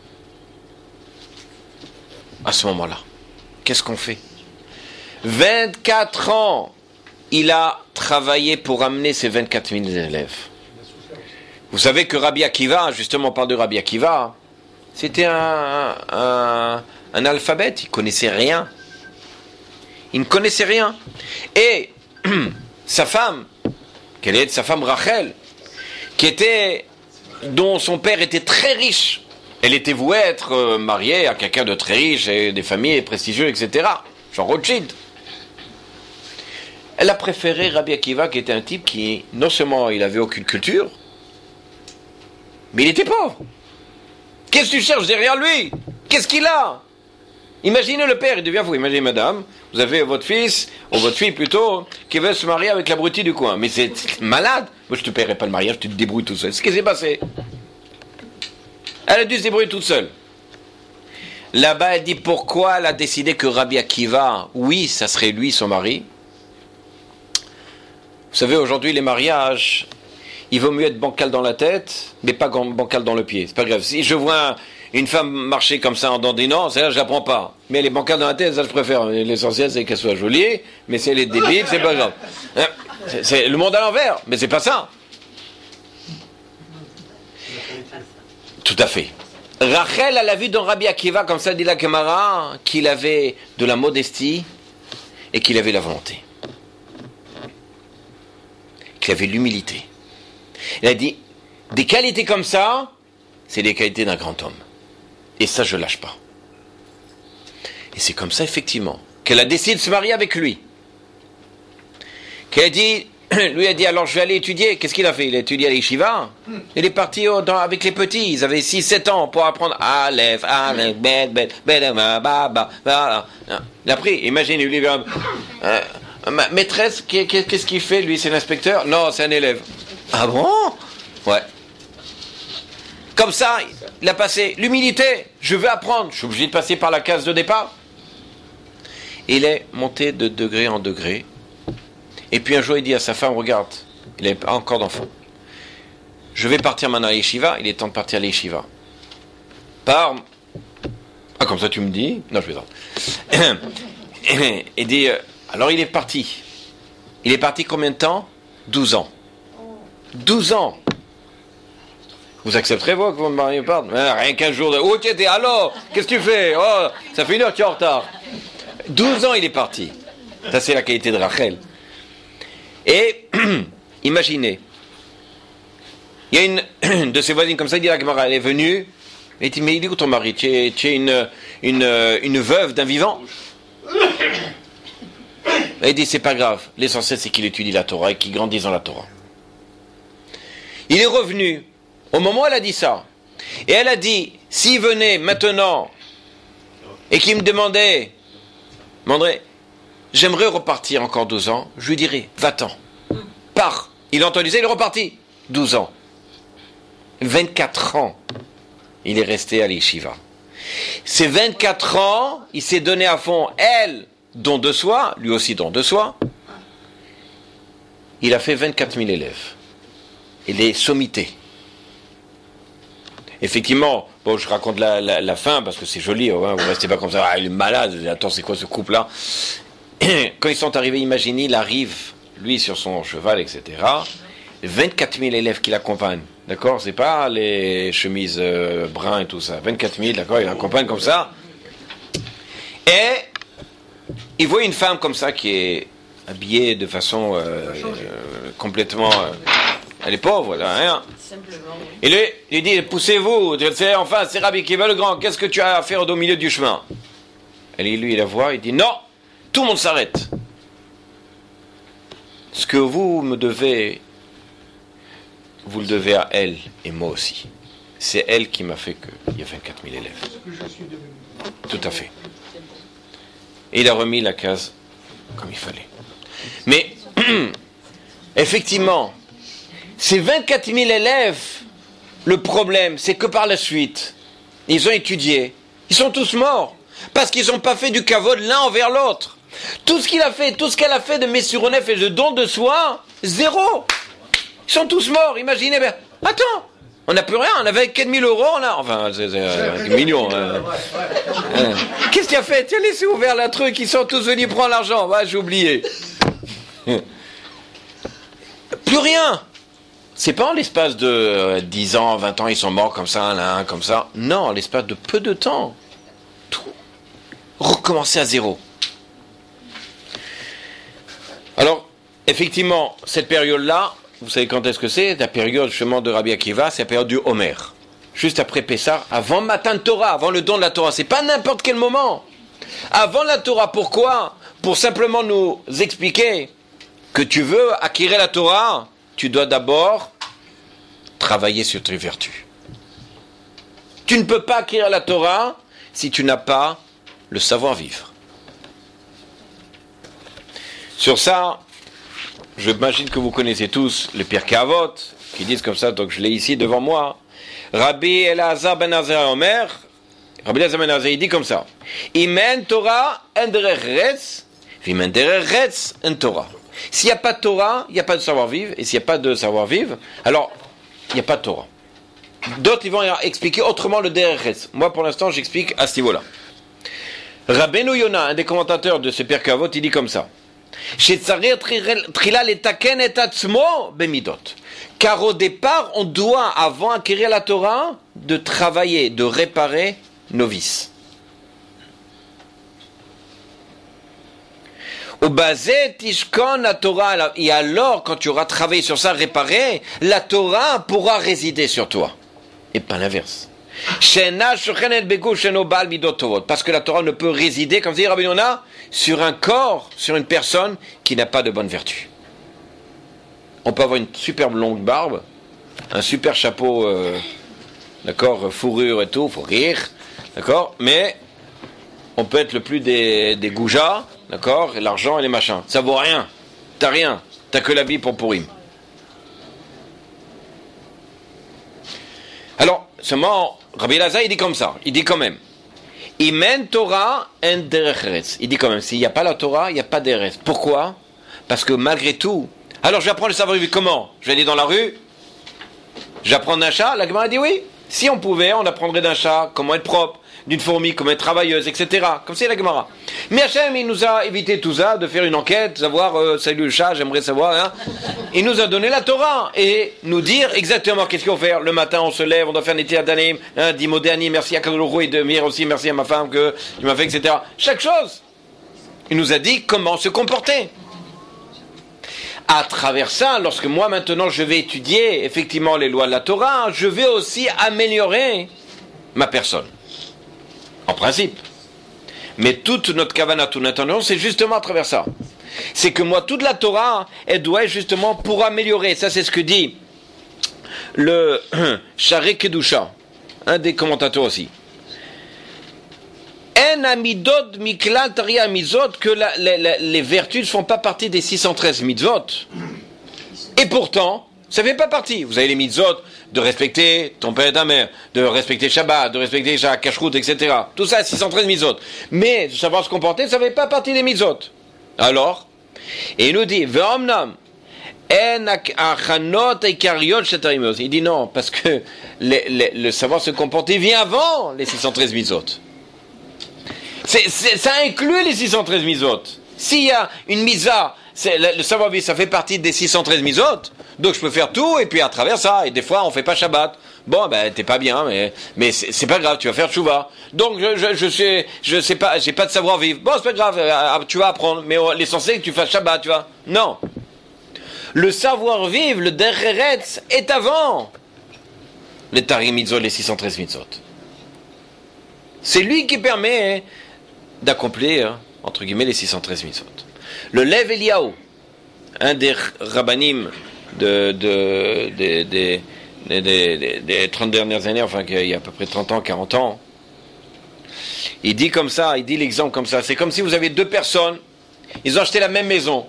À ce moment-là, qu'est-ce qu'on fait? vingt-quatre ans, il a travaillé pour amener ses vingt-quatre mille élèves. Vous savez que Rabbi Akiva, justement on parle de Rabbi Akiva, c'était un, un, un alphabète, il ne connaissait rien. Il ne connaissait rien. Et sa femme, quelle est sa femme Rachel, qui était, dont son père était très riche, elle était vouée à être mariée à quelqu'un de très riche, et des familles prestigieuses, et cetera. Genre Rothschild. Elle a préféré Rabbi Akiva, qui était un type qui, non seulement il avait aucune culture, mais il était pauvre. Qu'est-ce que tu cherches derrière lui? Qu'est-ce qu'il a? Imaginez le père, il devient fou. Imaginez madame, vous avez votre fils, ou votre fille plutôt, qui veut se marier avec l'abruti du coin. Mais c'est malade. Moi je te paierai pas le mariage, tu te débrouilles tout seul. C'est ce qui s'est passé. Elle a dû se débrouiller toute seule. Là-bas, elle dit pourquoi elle a décidé que Rabbi Akiva, oui, ça serait lui son mari. Vous savez, aujourd'hui, les mariages, il vaut mieux être bancal dans la tête, mais pas bancal dans le pied. C'est pas grave. Si je vois une femme marcher comme ça en dandinant, ça, je l'apprends pas. Mais elle est bancale dans la tête, ça, je préfère. L'essentiel, c'est qu'elle soit jolie, mais si elle est débile, c'est pas grave. C'est, c'est le monde à l'envers, mais c'est pas ça. Tout à fait. Rachel, elle a vu dans Rabbi Akiva, comme ça dit la Gemara, qu'il avait de la modestie et qu'il avait la volonté. Qu'il avait l'humilité. Elle a dit, des qualités comme ça, c'est les qualités d'un grand homme. Et ça, je lâche pas. Et c'est comme ça, effectivement, qu'elle a décidé de se marier avec lui. Qu'elle a dit, lui a dit, alors je vais aller étudier. Qu'est-ce qu'il a fait? Il a étudié à l'Yeshiva. Il est parti au, dans, avec les petits. Ils avaient six sept ans pour apprendre Aleph, Aleph, Bet, Bet, Bet, Ba, Ba, Ba, Ba. Il a appris. Imaginez, lui, euh, euh, ma maîtresse, qu'est-ce qu'il fait? Lui, c'est l'inspecteur? Non, c'est un élève. Ah bon? Ouais. Comme ça, il a passé l'humilité. Je veux apprendre. Je suis obligé de passer par la case de départ. Il est monté de degré en degré. Et puis un jour, il dit à sa femme, regarde, il n'avait pas encore d'enfant. Je vais partir maintenant à l'Yeshiva, il est temps de partir à l'Yeshiva. Par... Ah, comme ça tu me dis? Non, je plaisante. Il dit, alors il est parti. Il est parti combien de temps? douze ans. douze ans. Vous accepterez, vous, que vous me mariez pas? Rien qu'un jour de... Oh, tu étais, allô? Qu'est-ce que tu fais? Oh, ça fait une heure que tu es en retard. douze ans, il est parti. Ça, c'est la qualité de Rachel. Et, imaginez, il y a une de ses voisines comme ça, il dit, la Gemara, elle est venue, et il dit, mais il est où ton mari? Tu es, tu es une, une, une veuve d'un vivant? Et il dit, c'est pas grave, l'essentiel c'est qu'il étudie la Torah et qu'il grandisse dans la Torah. Il est revenu, au moment où elle a dit ça, et elle a dit, s'il venait maintenant, et qu'il me demandait, Mandré, j'aimerais repartir encore douze ans, je lui dirais, va-t'en, pars. Il a entendu ça, il est reparti. douze ans. vingt-quatre ans, il est resté à l'Yeshiva. Ces vingt-quatre ans, il s'est donné à fond, elle, don de soi, lui aussi don de soi. Il a fait vingt-quatre mille élèves. Il est sommité. Effectivement, bon, je raconte la, la, la fin, parce que c'est joli, hein, vous restez pas comme ça, ah, il est malade, attends, c'est quoi ce couple-là? Quand ils sont arrivés, imaginez, il arrive, lui sur son cheval, et cetera. vingt-quatre mille élèves qui l'accompagnent, d'accord? C'est pas les chemises euh, bruns et tout ça. vingt-quatre mille, d'accord? Il l'accompagne comme ça. Et il voit une femme comme ça qui est habillée de façon euh, euh, complètement... Euh, elle est pauvre, là, rien. Et lui, il dit, poussez-vous, enfin, c'est Rabbi Akiva le grand, qu'est-ce que tu as à faire au milieu du chemin? Et lui, il la voit, il dit, non! Tout le monde s'arrête. Ce que vous me devez, vous le devez à elle et moi aussi. C'est elle qui m'a fait qu'il y a vingt-quatre mille élèves. Tout à fait. Et il a remis la case comme il fallait. Mais, effectivement, ces vingt-quatre mille élèves, le problème, c'est que par la suite, ils ont étudié. Ils sont tous morts. Parce qu'ils n'ont pas fait du kavod l'un envers l'autre. Tout ce qu'il a fait, tout ce qu'elle a fait de Messuronef et de don de soi, zéro. Ils sont tous morts, imaginez bien. Attends, on n'a plus rien, on avait quatre mille euros, on a... Enfin, c'est euh, des millions. Euh, euh. Qu'est-ce qu'il a fait? Tu as laissé ouvert le truc, ils sont tous venus prendre l'argent. Ouais, j'ai oublié. Plus rien. C'est pas en l'espace de euh, dix ans, vingt ans, ils sont morts comme ça, là, comme ça. Non, en l'espace de peu de temps. Tout. Recommencer à zéro. Alors, effectivement, cette période-là, vous savez quand est-ce que c'est? La période justement de Rabbi Akiva, c'est la période du Homer. Juste après Pessah, avant Matan Torah, avant le don de la Torah. C'est pas n'importe quel moment. Avant la Torah, pourquoi? Pour simplement nous expliquer que tu veux acquérir la Torah, tu dois d'abord travailler sur tes vertus. Tu ne peux pas acquérir la Torah si tu n'as pas le savoir-vivre. Sur ça, j'imagine que vous connaissez tous les Pirkei Avot, qui disent comme ça, donc je l'ai ici devant moi. Rabbi Elazar ben Azar Omer, Rabbi Elazar ben Azar, il dit comme ça. Imen Torah en derech retz, vimen derech retz en Torah. S'il n'y a pas de Torah, il n'y a pas de savoir-vivre, et s'il n'y a pas de savoir-vivre, alors il n'y a pas de Torah. D'autres, ils vont expliquer autrement le derech retz. Moi, pour l'instant, j'explique à ce niveau-là. Rabbeinu Yona, un des commentateurs de ce Pirkei Avot, il dit comme ça. Car au départ, on doit, avant d'acquérir la Torah, de travailler, de réparer nos vices. Au basé, tishkon la Torah, et alors, quand tu auras travaillé sur ça, réparé, la Torah pourra résider sur toi. Et pas l'inverse. Parce que la Torah ne peut résider, comme dit Rabbi Yona, sur un corps, sur une personne qui n'a pas de bonne vertu. On peut avoir une superbe longue barbe, un super chapeau, euh, d'accord, fourrure et tout, faut rire, d'accord, mais on peut être le plus des, des goujats, d'accord, et l'argent et les machins. Ça vaut rien. T'as rien. T'as que l'habit pour Pourim. Alors, seulement, Rabbi Elazar, il dit comme ça. Il dit quand même. Imen Torah en derech eretz. Il dit quand même, s'il n'y a pas la Torah, il n'y a pas d'Eretz. Pourquoi? Parce que malgré tout, alors je vais apprendre le savoir-vivre comment? Je vais aller dans la rue, j'apprends d'un chat. La Gemara dit oui. Si on pouvait, on apprendrait d'un chat comment être propre, d'une fourmi, comment être travailleuse, et cetera. Comme c'est la Gemara. Mais Hachem, il nous a évité tout ça, de faire une enquête, savoir, euh, salut le chat, j'aimerais savoir, hein. Il nous a donné la Torah, et nous dire exactement qu'est-ce qu'il faut faire. Le matin, on se lève, on doit faire Netilat Adanim, hein, dit Modéani, merci à Kadoulou, et de dire aussi merci à ma femme que tu m'as fait, et cetera. Chaque chose. Il nous a dit comment se comporter. À travers ça, lorsque moi maintenant je vais étudier effectivement les lois de la Torah, je vais aussi améliorer ma personne. En principe. Mais toute notre kavana, toute notre intention, c'est justement à travers ça. C'est que moi, toute la Torah, elle doit être justement pour améliorer. Ça, c'est ce que dit le Sharei Kedusha, un des commentateurs aussi. En amidot miklal taria mitzvot, que la, la, la, les vertus ne font pas partie des six cent treize mitzvot. Et pourtant, ça ne fait pas partie. Vous avez les mitzvot de respecter ton père et ta mère, de respecter Shabbat, de respecter Shabbat, Kashrut, et cetera. Tout ça, six cent treize mitzvot. Mais de savoir se comporter, ça ne fait pas partie des mitzvot. Alors, et il nous dit, Ve'omnam, en achanot eikariot shetarimos. Il dit non, parce que les, les, le savoir se comporter vient avant les six cent treize mitzvot. C'est, c'est, ça inclut les six cent treize mitzvot. S'il y a une mitzvah, c'est, le, le savoir-vivre, ça fait partie des six cent treize mitzvot, donc je peux faire tout, et puis à travers ça, et des fois on fait pas Shabbat. Bon, ben t'es pas bien, mais, mais c'est, c'est pas grave, tu vas faire Tchouva. Donc je, je, je sais, je sais pas, j'ai pas de savoir-vivre. Bon, c'est pas grave, tu vas apprendre, mais l'essentiel c'est que tu fasses Shabbat, tu vois. Non. Le savoir-vivre, le derech eretz, est avant les tarim mitzvot, les six cent treize mitzvot. C'est lui qui permet d'accomplir, entre guillemets, les six cent treize mitzvot. Le Lev Eliyahu, un des rabbanim de, de, de, de, de, de, de, des trente dernières années, enfin, il y a à peu près trente ans, quarante ans, il dit comme ça, il dit l'exemple comme ça, c'est comme si vous avez deux personnes, ils ont acheté la même maison,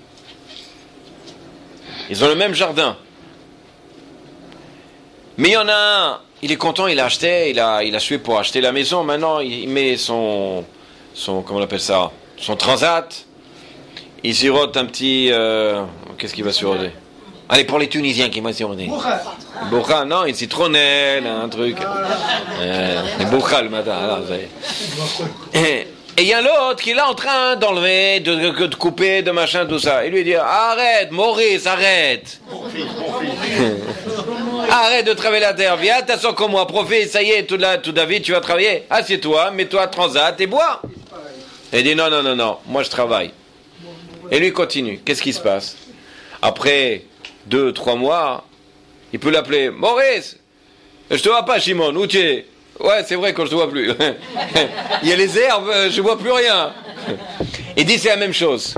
ils ont le même jardin, mais il y en a un, il est content, il a acheté, il a, il a sué pour acheter la maison, maintenant il met son, son comment on appelle ça, son transat, il sirote un petit, euh, qu'est-ce qu'il va siroter? Allez, pour les Tunisiens qui vont siroter. Bourra, non, une citronnelle, un truc. Euh, Bourra le matin, alors, vous savez. Et il y a l'autre qui est là en train d'enlever, de, de, de couper, de machin, tout ça. Il lui dit, arrête, Maurice, arrête. Arrête de travailler la terre, viens, t'assois comme moi, profite, ça y est, toute la, toute la vie, tu vas travailler. Assieds-toi, mets-toi à transat et bois. Et il dit, non, non, non, non, moi je travaille. Et lui continue. Qu'est-ce qui se passe? Après deux, trois mois, il peut l'appeler, Maurice, je te vois pas, Shimon, où tu es? Ouais, c'est vrai que je te vois plus. Il y a les herbes, je vois plus rien. Il dit, c'est la même chose.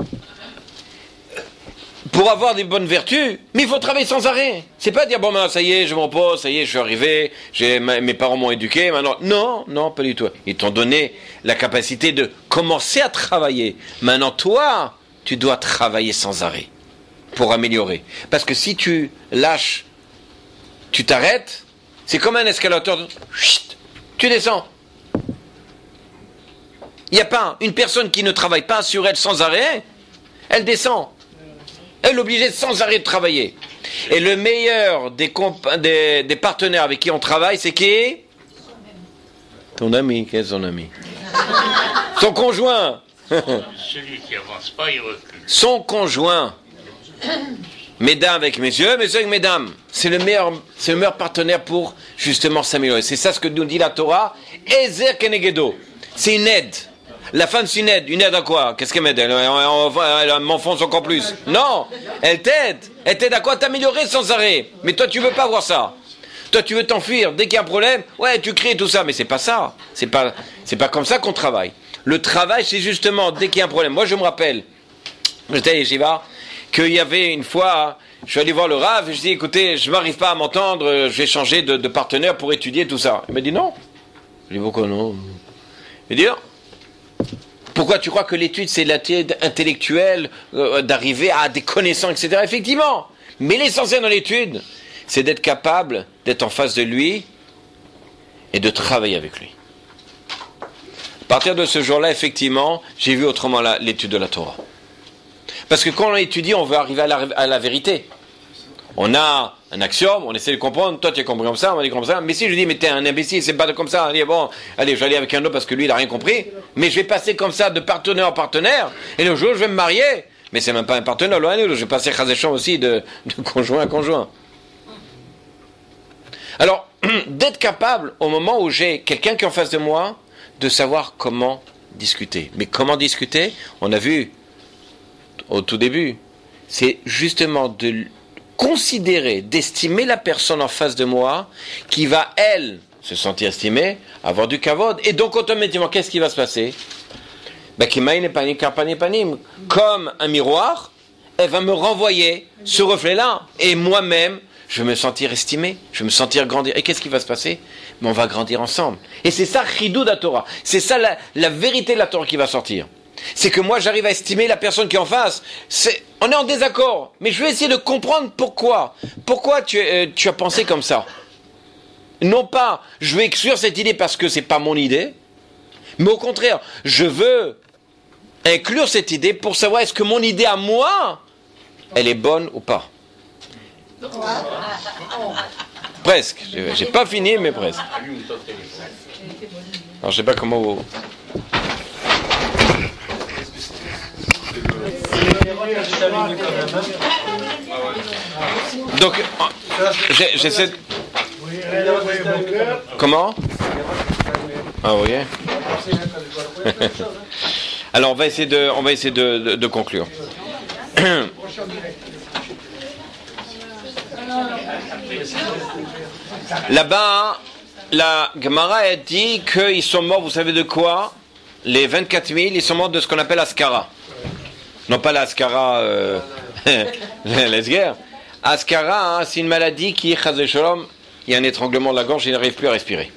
Pour avoir des bonnes vertus, mais il faut travailler sans arrêt. C'est pas dire, bon, ben, ça y est, je m'en pose, ça y est, je suis arrivé, j'ai, mes parents m'ont éduqué, maintenant. Non, non, pas du tout. Ils t'ont donné la capacité de commencer à travailler. Maintenant, toi, tu dois travailler sans arrêt pour améliorer. Parce que si tu lâches, tu t'arrêtes, c'est comme un escalator. Chut, tu descends. Il n'y a pas une personne qui ne travaille pas sur elle sans arrêt, elle descend. Elle est obligée sans arrêt de travailler. Et le meilleur des, comp- des, des partenaires avec qui on travaille, c'est qui? Ton ami. Quel est son ami? Son conjoint. Celui qui avance pas, il recule. Son conjoint. Mesdames avec messieurs, messieurs avec mesdames. C'est le meilleur, c'est le meilleur partenaire pour justement s'améliorer. C'est ça ce que nous dit la Torah. Ezer kenegedo. C'est une aide. La femme, c'est une aide. Une aide à quoi? Qu'est-ce qu'elle m'aide? Elle, elle, elle, elle m'enfonce encore plus. Non, elle t'aide. Elle t'aide à quoi? T'améliorer sans arrêt. Mais toi, tu veux pas voir ça. Toi, tu veux t'enfuir. Dès qu'il y a un problème, ouais, tu cries tout ça. Mais c'est pas ça. C'est pas, c'est pas comme ça qu'on travaille. Le travail, c'est justement dès qu'il y a un problème. Moi, je me rappelle, j'étais à Yeshiva, qu'il y avait une fois je suis allé voir le Rav, et je dis, écoutez, je m'arrive pas à m'entendre, je vais changer de, de partenaire pour étudier tout ça. Il m'a dit non. Je dis, pourquoi non? Il dit, non. Pourquoi tu crois que l'étude, c'est l'étude intellectuelle, euh, d'arriver à des connaissances, et cetera. Effectivement. Mais l'essentiel dans l'étude, c'est d'être capable d'être en face de lui et de travailler avec lui. À partir de ce jour-là, effectivement, j'ai vu autrement la, l'étude de la Torah. Parce que quand on étudie, on veut arriver à la, à la vérité. On a un axiome, on essaie de comprendre, toi tu as compris comme ça, on va dire comme ça, mais si je dis, mais t'es un imbécile, c'est pas comme ça, allez, bon, allez, je vais aller avec un autre parce que lui il a rien compris, mais je vais passer comme ça de partenaire en partenaire, et le jour où je vais me marier, mais c'est même pas un partenaire, loin, je vais passer chazéchon aussi de, de conjoint à conjoint. Alors, d'être capable, au moment où j'ai quelqu'un qui est en face de moi, de savoir comment discuter. Mais comment discuter? On a vu au tout début, c'est justement de considérer, d'estimer la personne en face de moi, qui va, elle, se sentir estimée, avoir du kavod, et donc automatiquement, qu'est-ce qui va se passer? Comme un miroir, elle va me renvoyer ce reflet-là, et moi-même, je vais me sentir estimé, je vais me sentir grandir. Et qu'est-ce qui va se passer? Mais on va grandir ensemble. Et c'est ça, Chidou da Torah. C'est ça la, la vérité de la Torah qui va sortir. C'est que moi, j'arrive à estimer la personne qui est en face. C'est, on est en désaccord, mais je vais essayer de comprendre pourquoi. Pourquoi tu, euh, tu as pensé comme ça? Non pas, je vais exclure cette idée parce que c'est pas mon idée, mais au contraire, je veux inclure cette idée pour savoir est-ce que mon idée à moi, elle est bonne ou pas. Presque. J'ai, j'ai pas fini, mais presque. Alors, je sais pas comment vous... Donc, j'ai, j'essaie de... Comment? Ah oui. Alors, on va essayer de, on va essayer de, de, de conclure. Là-bas, la Gemara a dit qu'ils sont morts, vous savez de quoi? Les vingt-quatre mille, ils sont morts de ce qu'on appelle Askara. Non pas l'Askara, euh, l'esguerre. Askara, hein, c'est une maladie qui, chazé shalom, il y a un étranglement de la gorge, il n'arrive plus à respirer.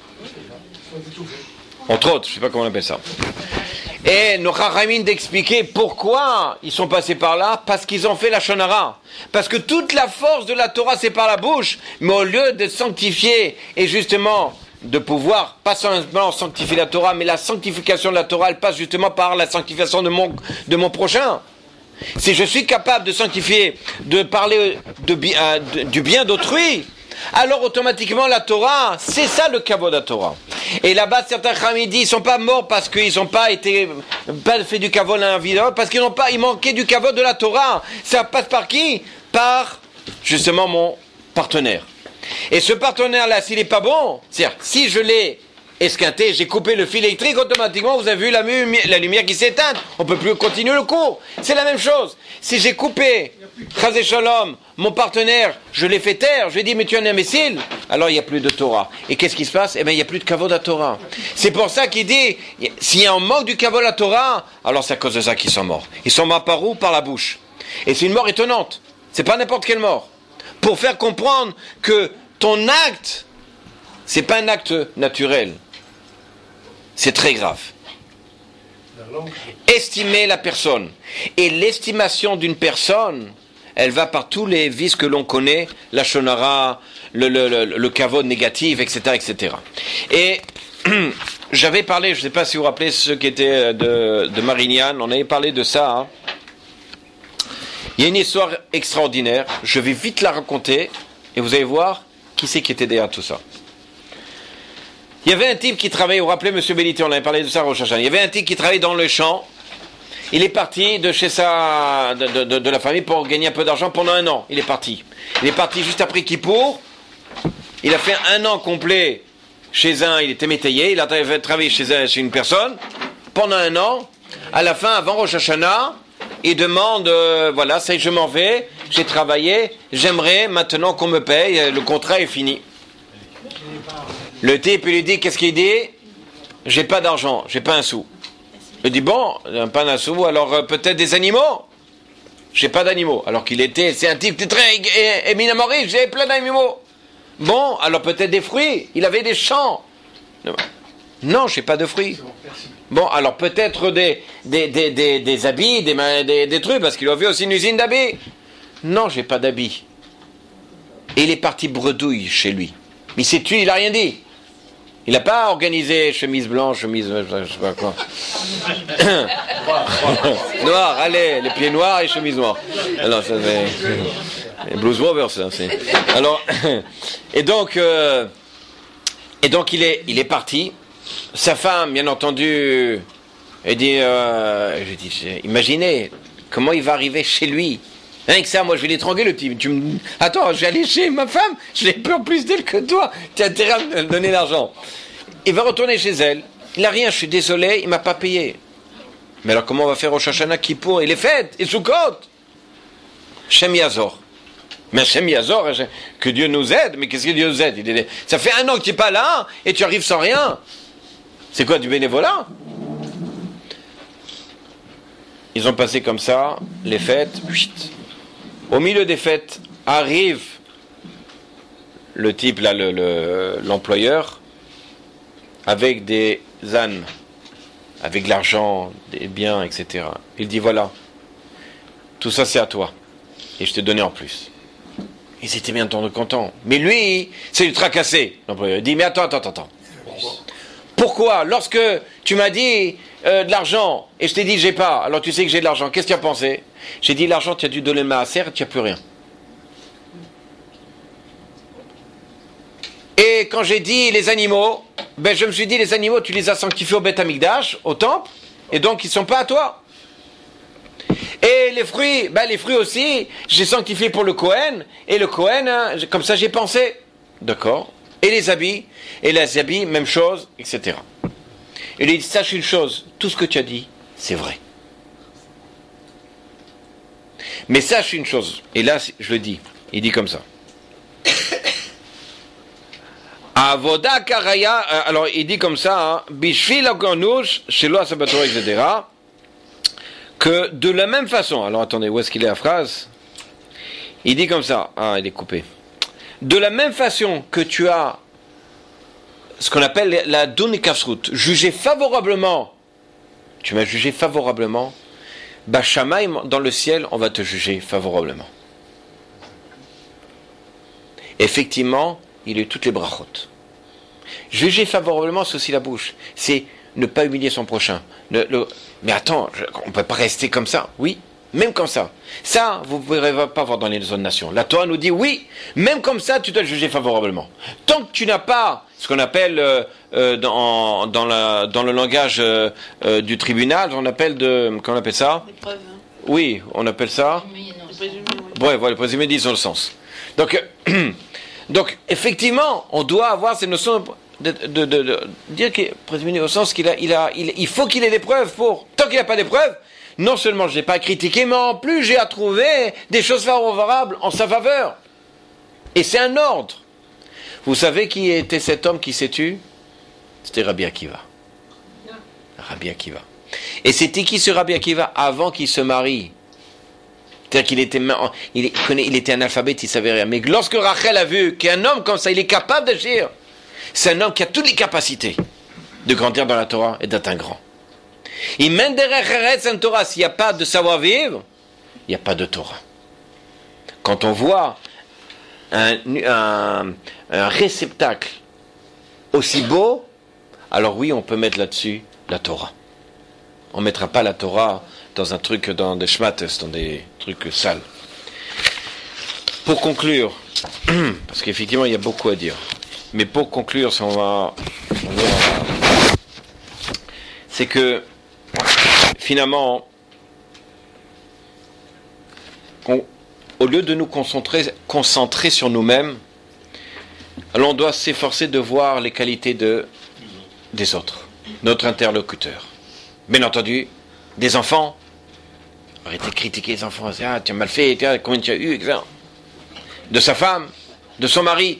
Entre autres, je ne sais pas comment on appelle ça. Et nos Chachamim d'expliquer pourquoi ils sont passés par là, parce qu'ils ont fait la shonara. Parce que toute la force de la Torah, c'est par la bouche, mais au lieu de sanctifier et justement de pouvoir, pas seulement sanctifier la Torah, mais la sanctification de la Torah, elle passe justement par la sanctification de mon, de mon prochain. Si je suis capable de sanctifier, de parler de, de, du bien d'autrui, alors automatiquement la Torah, c'est ça le kavod de la Torah. Et là-bas, certains Chachamim disent, ils sont pas morts parce qu'ils n'ont pas été, pas fait du kavod à l'invident, parce qu'ils n'ont pas, ils manquaient du kavod de la Torah. Ça passe par qui? Par, justement, mon partenaire. Et ce partenaire-là, s'il n'est pas bon, c'est-à-dire, si je l'ai esquinté, j'ai coupé le fil électrique, automatiquement, vous avez vu la, mu- la lumière qui s'éteint. On ne peut plus continuer le cours. C'est la même chose. Si j'ai coupé, chazé shalom, mon partenaire, je l'ai fait taire, je lui ai dit, mais tu es un imbécile, alors il n'y a plus de Torah. Et qu'est-ce qui se passe? Eh bien, il n'y a plus de kavod à Torah. C'est pour ça qu'il dit, s'il y a un manque du kavod à Torah, alors c'est à cause de ça qu'ils sont morts. Ils sont morts par où? Par la bouche. Et c'est une mort étonnante. C'est pas n'importe quelle mort. Pour faire comprendre que ton acte, c'est pas un acte naturel. C'est très grave. Estimer la personne. Et l'estimation d'une personne, elle va par tous les vices que l'on connaît, la shonara, le, le, le, le kavod négatif, et cetera, et cetera. Et j'avais parlé, je ne sais pas si vous vous rappelez ceux qui étaient de, de Marignane, on avait parlé de ça. Hein. Il y a une histoire extraordinaire, je vais vite la raconter, et vous allez voir qui c'est qui était derrière tout ça. Il y avait un type qui travaillait, vous vous rappelez, M. Bellité, on avait parlé de ça à Rosh Hashanah. Il y avait un type qui travaillait dans le champ. Il est parti de chez sa, de, de, de la famille pour gagner un peu d'argent pendant un an. Il est parti. Il est parti juste après Kippour. Il a fait un an complet chez un, il était métayer. Il a travaillé chez, un, chez une personne pendant un an. À la fin, avant Rosh Hashanah, il demande, euh, voilà, ça y est, je m'en vais, j'ai travaillé, j'aimerais maintenant qu'on me paye, le contrat est fini. Le type, il lui dit, qu'est-ce qu'il dit? J'ai pas d'argent, j'ai pas un sou. Il dit, bon, pas un sou, alors euh, peut-être des animaux? j'ai pas d'animaux. Alors qu'il était, c'est un type très é- éminemment riche, j'ai plein d'animaux. Bon, alors peut-être des fruits, il avait des champs. Non, j'ai pas de fruits. Bon, alors peut-être des, des, des, des, des habits, des, des, des trucs, parce qu'il avait aussi une usine d'habits. Non, j'ai pas d'habits. Et il est parti bredouille chez lui. Mais il s'est tué, il a rien dit. Il n'a pas organisé chemise blanche, chemise, je sais pas quoi. Noir, allez, les pieds noirs et chemise noire. Alors, ça c'est... Blues Brothers, ça, c'est... Alors, et donc, euh, et donc il est, il est parti. Sa femme, bien entendu, elle dit, euh, je dis, imaginez comment il va arriver chez lui. Rien que ça, moi je vais l'étrangler le type. Tu me... Attends, je vais aller chez ma femme, je l'ai peur plus d'elle que toi. Tu as intérêt à me donner l'argent. Il va retourner chez elle. Il n'a rien, je suis désolé, il m'a pas payé. Mais alors comment on va faire au Shoshana Kippour et les fêtes et Sukkot? Shem Yazor. Mais Shem Yazor, que Dieu nous aide. Mais qu'est-ce que Dieu nous aide? Il est... Ça fait un an que tu n'es pas là et tu arrives sans rien. C'est quoi, du bénévolat? Ils ont passé comme ça les fêtes. Chut. Au milieu des fêtes, arrive le type, là, le, le, l'employeur, avec des ânes, avec de l'argent, des biens, et cetera. Il dit, voilà, tout ça c'est à toi, et je t'ai donné en plus. Ils étaient bien entendu contents. Mais lui, c'est du tracassé, l'employeur. Il dit, mais attends, attends, attends. Pourquoi, lorsque tu m'as dit euh, de l'argent, et je t'ai dit j'ai pas, alors tu sais que j'ai de l'argent, qu'est-ce que tu as pensé? J'ai dit l'argent, tu as dû donner le maaser, tu n'as plus rien. Et quand j'ai dit les animaux, ben je me suis dit les animaux, tu les as sanctifiés au Beth Amikdash, au temple, et donc ils ne sont pas à toi. Et les fruits, ben les fruits aussi, j'ai sanctifié pour le Kohen, et le Kohen, hein, comme ça j'ai pensé. D'accord. Et les habits, et les habits, même chose, et cetera. Il dit, sache une chose, tout ce que tu as dit, c'est vrai. Mais sache une chose, et là, je le dis, il dit comme ça. Avoda karaya, alors il dit comme ça, bishvil akornush, shelo asabatora, et cetera. Que de la même façon, alors attendez, où est-ce qu'il est la phrase? Il dit comme ça, ah, il est coupé. De la même façon que tu as ce qu'on appelle la dunikafsrut, jugé favorablement, tu m'as jugé favorablement, Bachamaim, dans le ciel, on va te juger favorablement. Effectivement, il a eu toutes les brachot. Juger favorablement, c'est aussi la bouche. C'est ne pas humilier son prochain. Le, le... Mais attends, je, on ne peut pas rester comme ça. Oui, même comme ça. Ça, vous ne pourrez pas voir dans les autres nations. La Torah nous dit, oui, même comme ça, tu dois le juger favorablement. Tant que tu n'as pas ce qu'on appelle, euh, euh, dans, dans, la, dans le langage euh, euh, du tribunal, on appelle de... Comment on appelle ça? Des preuves. Oui, on appelle ça... Ouais, voilà, le présumé dit dans le sens. Donc, euh, donc, effectivement, on doit avoir ces notions de, de, de, de, de dire qu'il est présumé au sens qu'il a, il a, il, il faut qu'il ait des preuves pour... Tant qu'il n'a pas des preuves, non seulement je n'ai pas à critiquer, mais en plus j'ai à trouver des choses favorables en sa faveur. Et c'est un ordre. Vous savez qui était cet homme qui s'est tué? C'était Rabbi Akiva. Rabbi Akiva. Et c'était qui ce Rabbi Akiva avant qu'il se marie? C'est-à-dire qu'il était, il, connaît, il était analphabète, il savait rien. Mais lorsque Rachel a vu qu'un homme comme ça, il est capable d'agir, c'est un homme qui a toutes les capacités de grandir dans la Torah et d'être un grand. Il mène derrière un Torah. S'il n'y a pas de savoir-vivre, il n'y a pas de Torah. Quand on voit un, un, un réceptacle aussi beau, alors oui, on peut mettre là-dessus la Torah. On ne mettra pas la Torah dans un truc, dans des schmattes, dans des trucs sales. Pour conclure, parce qu'effectivement, il y a beaucoup à dire, mais pour conclure, si on va, on va c'est que finalement, on, au lieu de nous concentrer, concentrer sur nous-mêmes, alors on doit s'efforcer de voir les qualités de, des autres, notre interlocuteur. Bien entendu, des enfants. Arrêtez de critiquer les enfants. Ah, tu as mal fait, tu as, combien tu as eu, et cetera. De sa femme, de son mari.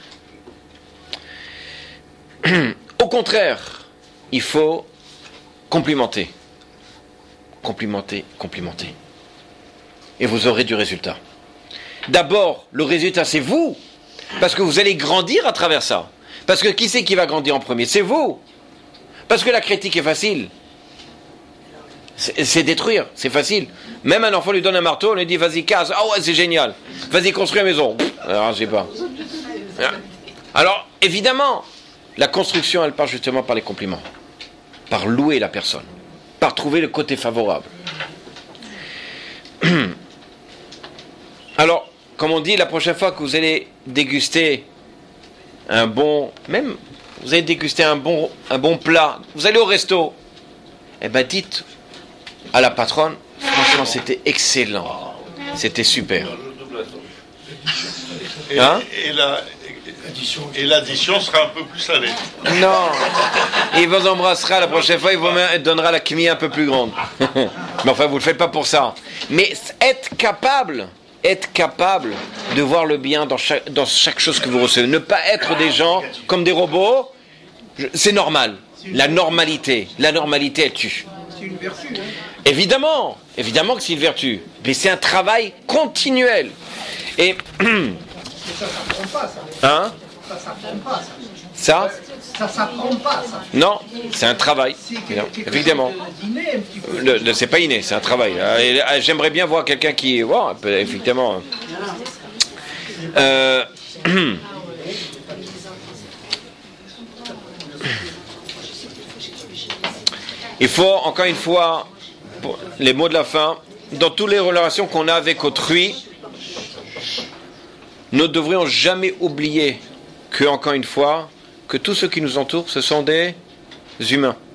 Au contraire, il faut complimenter. Complimenter, complimenter. et vous aurez du résultat. D'abord, le résultat, c'est vous, parce que vous allez grandir à travers ça. Parce que qui c'est qui va grandir en premier? C'est vous. Parce que la critique est facile. C'est, c'est détruire, c'est facile. Même un enfant lui donne un marteau, on lui dit vas-y casse, ah ouais c'est génial, vas-y construis une maison. Alors je sais pas. Alors évidemment, la construction elle part justement par les compliments, par louer la personne, par trouver le côté favorable. Alors, comme on dit, la prochaine fois que vous allez déguster un bon, même vous allez déguster un bon, un bon plat, vous allez au resto, eh ben dites à la patronne, franchement c'était excellent, c'était super. Et, hein et, la, et l'addition sera un peu plus salée. Non, il vous embrassera la prochaine fois, il vous donnera la quenille un peu plus grande. Mais enfin, vous ne le faites pas pour ça. Mais être capable, être capable de voir le bien dans chaque, dans chaque chose que vous recevez. Ne pas être des gens comme des robots, c'est normal. La normalité, la normalité, elle tue. C'est une vertu, hein. Évidemment, évidemment que c'est une vertu. Mais c'est un travail continuel. Et... Ça s'apprend pas, ça. Hein? Ça s'apprend pas, ça. Ça? Ça s'apprend pas, ça. Non, c'est un travail. C'est quelque Évidemment. chose de inné, un petit peu. Le, le, c'est pas inné, c'est un travail. Et, et, j'aimerais bien voir quelqu'un qui... Wow, effectivement. Euh, il faut, encore une fois, pour les mots de la fin, dans toutes les relations qu'on a avec autrui, nous ne devrions jamais oublier que, encore une fois, que tous ceux qui nous entourent, ce sont des humains.